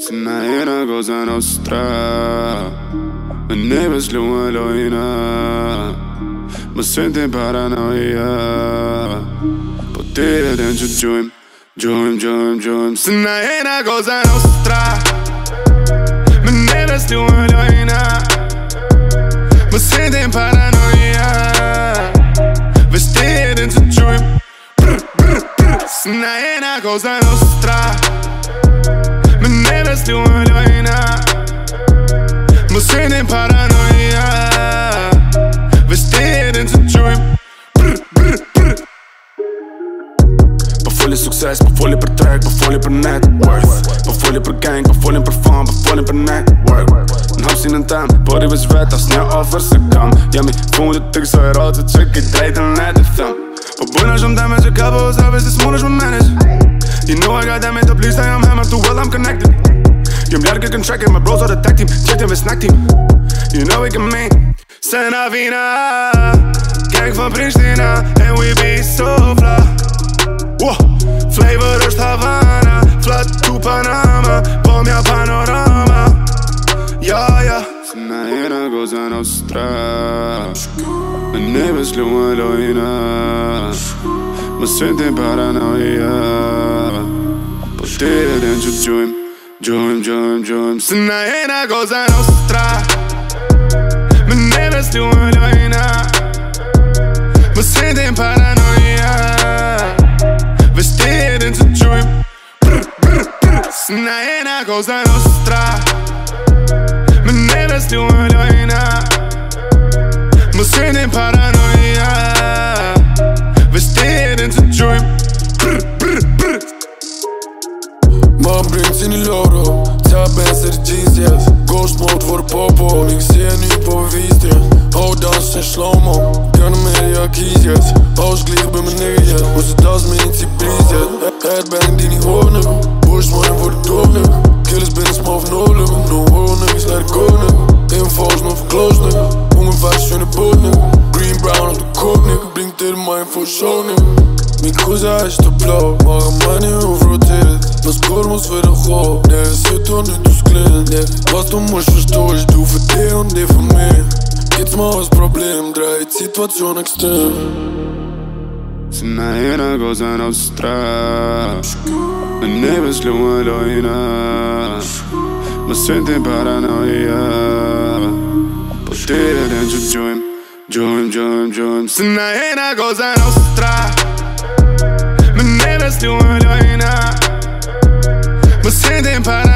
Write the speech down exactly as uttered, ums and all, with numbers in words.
Se na è una cosa nostra, me ne veslu Elohina, ma senti paranoia. Potere dentro giuim, giuim, giuim, giuim. Se na è una cosa nostra, me ne veslu Elohina, ma senti paranoia. Vestire dentro giuim, se na è una cosa nostra, me ne veslu Elohina, ma senti in paranoia. Vestire dentro giuim. Portfolio succes, portfolio per track, portfolio per net worth. Portfolio per gang, portfolio per fan, portfolio per network. Een hap zien een tuin, body was wet als snel over ze kan. Ja, mi voel de tik zo rood, ze check it, draait en let het thumb. But boy, I'm damage, a couple of service, the smallest one manage. You know I got that made up, please say I'm hammered, too well I'm connected. You're blij dat ik kan tracken, my bros are the tag team, check them, we snack team. You know ik kan mee, Sena Vina, gang van Pristina, and we be so fly. Whoa. Flavor Rust Havana, flat to Panama, po' mia panorama. Ja, ja. Se na è una cosa nostra, me ne veslu Elohina, ma senti in paranoia. Potere dentro giuim, giuim, giuim, giuim. Se na è una cosa nostra, me ne veslu Elohina, ma senti in paranoia. Vestire dentro giuim, se na è una cosa nostra, me ne veslu Elohina, ma senti in paranoia. Vestire dentro giuim. Man brengt in die loro, tap bands uit de jeans, yes. Ghost mode voor de popo, ik zie je nu op bewijs, yeah. Oh, dans in slow-mo, kunnen met de keys, yes. House kliegen bij mijn nigga, yes. Hoe ze das me in die breeze, yes. Headbang die niet hoor, nigga. Bush money voor de dope, nigga. Killers binnen small no limit, no hole, niggas let it go, nigga. Infos, no for close, nigga. Honger vast in de boot, nigga. Green, brown op de coke, nigga. Blink to the mind for show, nigga. Mi cosa is te blauw, maar een money overroteerd. Was kormos voor de goal, nee, zit er nu dus klein, nee. Was du musst verstehen, ich du für dich und die für mich. Geht's mal als Problem, draai Situation extrem. Se na è una cosa nostra, me ne veslu Elohina, ma senti in paranoia. Potere dentro giuim, giuim, giuim, giuim. Se na è una cosa nostra, me ne veslu Elohina, ma senti in paranoia.